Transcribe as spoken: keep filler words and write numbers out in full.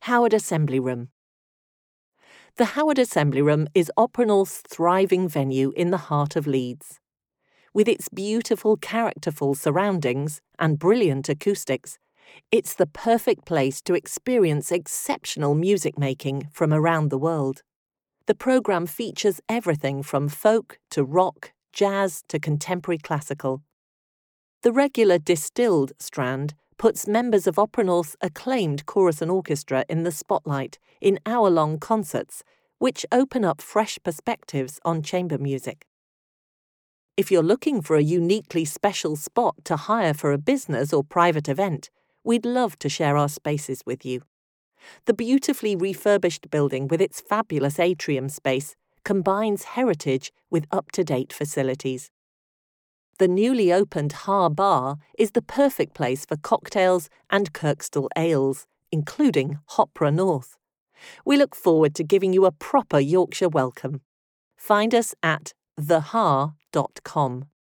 Howard Assembly Room. The Howard Assembly Room is Opera North's thriving venue in the heart of Leeds. With its beautiful, characterful surroundings and brilliant acoustics, it's the perfect place to experience exceptional music making from around the world. The programme features everything from folk to rock, jazz to contemporary classical. The regular Distilled strand puts members of Opera North's acclaimed chorus and orchestra in the spotlight in hour-long concerts, which open up fresh perspectives on chamber music. If you're looking for a uniquely special spot to hire for a business or private event, we'd love to share our spaces with you. The beautifully refurbished building with its fabulous atrium space combines heritage with up-to-date facilities. The newly opened Har Bar is the perfect place for cocktails and Kirkstall ales, including Hopera North. We look forward to giving you a proper Yorkshire welcome. Find us at the har dot com.